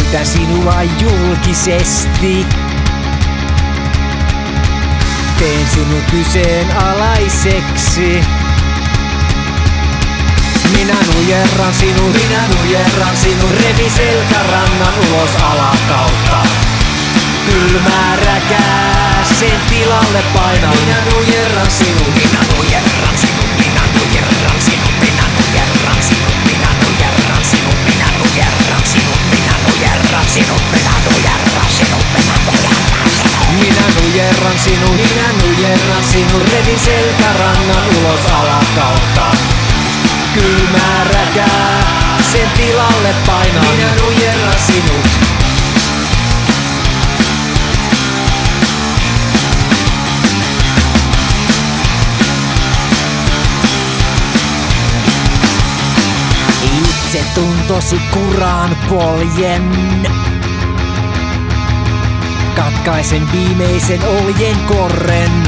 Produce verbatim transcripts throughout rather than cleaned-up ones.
Kiitän sinua julkisesti. Teen sinut kyseenalaiseksi. Minä nujerran sinut, minä nujerran sinut. Revi selkärannan ulos alakautta. Kylmää räkää sen tilalle painan. Minä nujerran sinut, minä nujerran sinut, minä nujerran sinut, minä nujerran sinut, minä nujerran sinut, minä nujerran sinut, minä nujerran sinut, minä nujerran sinut, minä nujerran sinut. Minä nujerran sinut, minä nujerran sinut. Revin selkärannan ulos alakautta. Kylmää räkää sen tilalle painan. Minä nujerran sinut. Se tuntosi kuraan poljen. Katkaisen viimeisen oljen korren.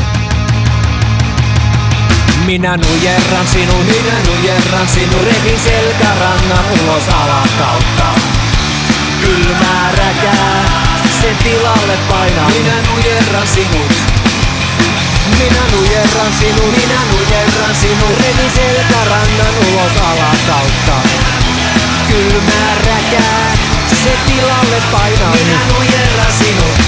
Minä nujerran sinut, minä nujerran sinut. Revin selkärannan ulos alakautta. Kylmää räkää sen tilalle painaa. Minä nujerran sinut. Minä nujerran sinut, minä nujerran sinut. Revin selkärannan ulos alakautta. Kylmää räkää, se tilalle painaa. Minä nujerran sinut.